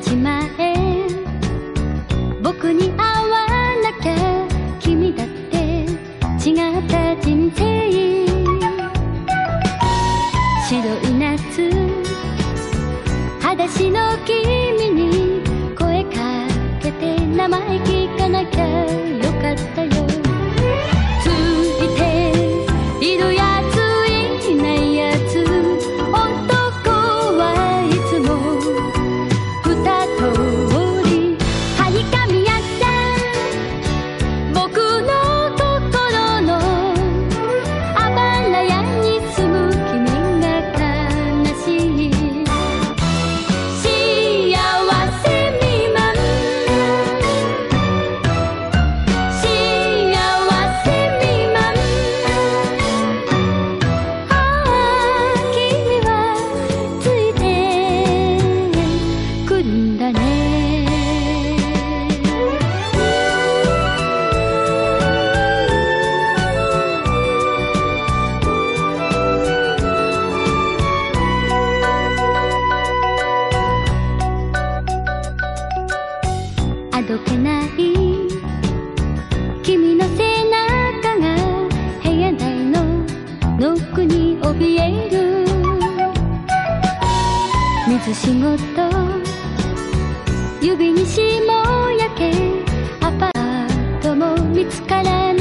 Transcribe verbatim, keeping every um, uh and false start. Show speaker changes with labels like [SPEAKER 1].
[SPEAKER 1] ちまえ。僕に会わなきゃ君だって違った人生。白い夏、裸足の君に声かけて名前聞かなきゃよかったよ。ついているやついないやつ、男はいつも二通り。はにかみ合った僕の心のあばら屋に住む君が悲しい。幸せ未満、幸せ未満。ああ君はついてくるんだね。あどけない君の背中が部屋台のノックに怯える。水仕事指に霜焼け、アパートも見つから